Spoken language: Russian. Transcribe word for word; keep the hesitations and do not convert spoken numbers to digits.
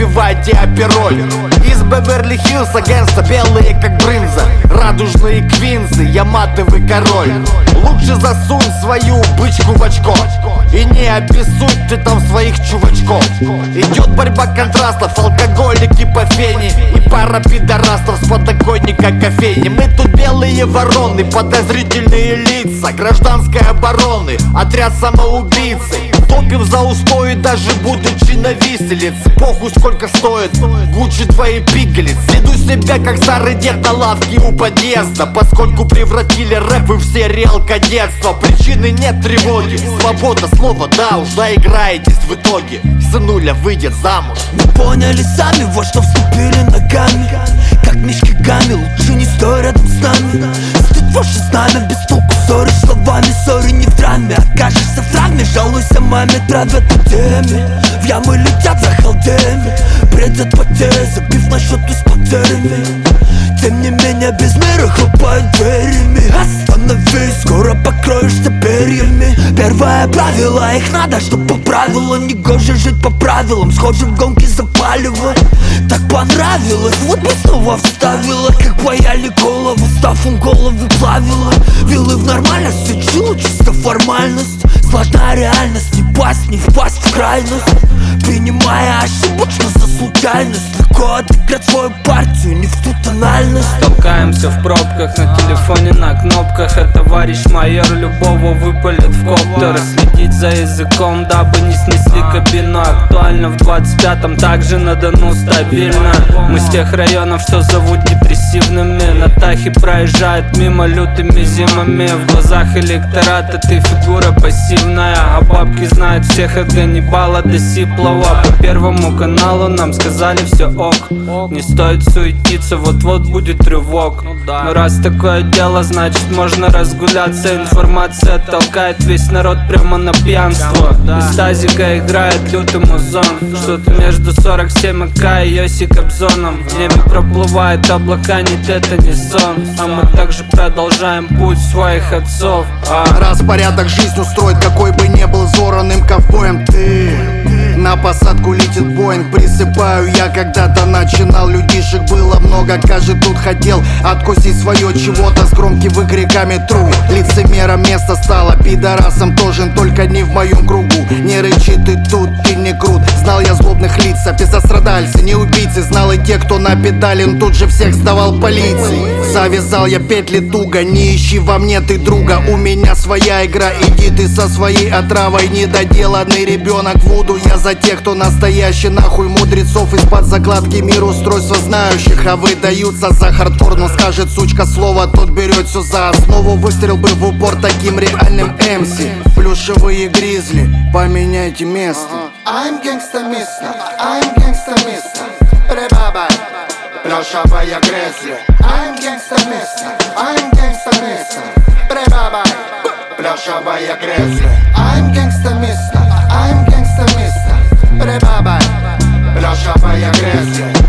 выпивайте апероль. Из Беверли-Хиллз агентства белые как брынза, радужные квинсы, я матовый король. Лучше засунь свою бычку в очко и не обессудь ты там своих чувачков. Идет борьба контрастов, алкоголики по фене и пара пидорастов с подоконника кофейни. Мы тут белые вороны, подозрительные лица гражданской обороны, отряд самоубийцы. Топим за устои, даже будучи на виселице. Похуй сколько стоит Гуччи твои пигалицы. Веду себя как старый дед на лавке у подъезда, поскольку превратили рэп в сериал кадетства. Причины нет тревоги, свобода слова, да уж наиграетесь в итоге. Сынуля выйдет замуж. Мы поняли сами, во что вступили ногами. Как мишки гамми, лучше не стой рядом с нами. Стыд ваше знамя, без толку ссоры словами. Ссоры не в драме, окажешься в травме. Жалуйся маме, травят по теме. В ямы летят за халдеми, бредят потери, забив на счету с потерями. Тем не менее без мира хлопают дверями. Остановись, скоро покроешься перьями. Первое правило, их надо, чтоб по правилам. Негоже жить по правилам, схожи в гонки запаливай. Так понравилось, вот бы снова вставила. Как паяли голову, став им голову плавила. Вилы в нормальности, чилу чисто формальность. Сложная реальность, не пасть, не впасть в крайность. Принимая ошибочно за случайность. Легко отыграть свою партию, не в ту тональность. Толкаемся в пробках, на телефоне на кнопках. А товарищ майор любого выпалит в коптер. Следить за языком, дабы не снесли кабину. Актуально в двадцать пятом, также на Дону стабильно. Мы с тех районов, что зовут депрессивными. На Тахе проезжают мимо лютыми зимами. В глазах электората ты фигура пассивная, а бабки знают всех от Ганнибала до Сиплова. По первому каналу нам сказали все ок, не стоит суетиться, вот-вот будет рывок. Но раз такое дело, значит можно разгуляться. Информация толкает весь народ прямо на пьянство. Из тазика играет лютый музон. Что-то между сорок семь АК и Йоси Кобзоном. В небе проплывают облака, нет, это не сон. А мы также продолжаем путь своих отцов. а... Распорядок жизнь устроит, какой бы не был зораным ковбоем ты. На посадку летит Боинг, присыпаю я. Когда-то начинал, людишек было много. Каждый тут хотел откусить свое чего-то. С громкими выкриками тру. Лицемером место стало, пидорасом тоже, только не в моем кругу. Не рычи ты тут, ты не крут. Знал я злобных лиц, писострадальцы, не убийцы. Знал и те, кто на педали, он тут же всех сдавал полиции. Завязал я петли туго, не ищи во мне ты друга. У меня своя игра, иди ты со своей отравой. Недоделанный ребенок Вуду. Я за тех, кто настоящий, нахуй мудрецов. Из-под закладки мир устройства знающих, а выдаются за хардкор. Но скажет сучка слово, тот берет все за основу. Выстрел бы в упор таким реальным эмси. Плюшевые гризли, поменяйте место. I'm gangsta mister, I'm gangsta mister. Пребабай, плюшевая гризли. I'm gangsta mister, I'm gangsta mister. Пребабай, плюшевая гризли. I'm gangsta mister, I'm gangsta mister. Пребабай, плюшевая гризли.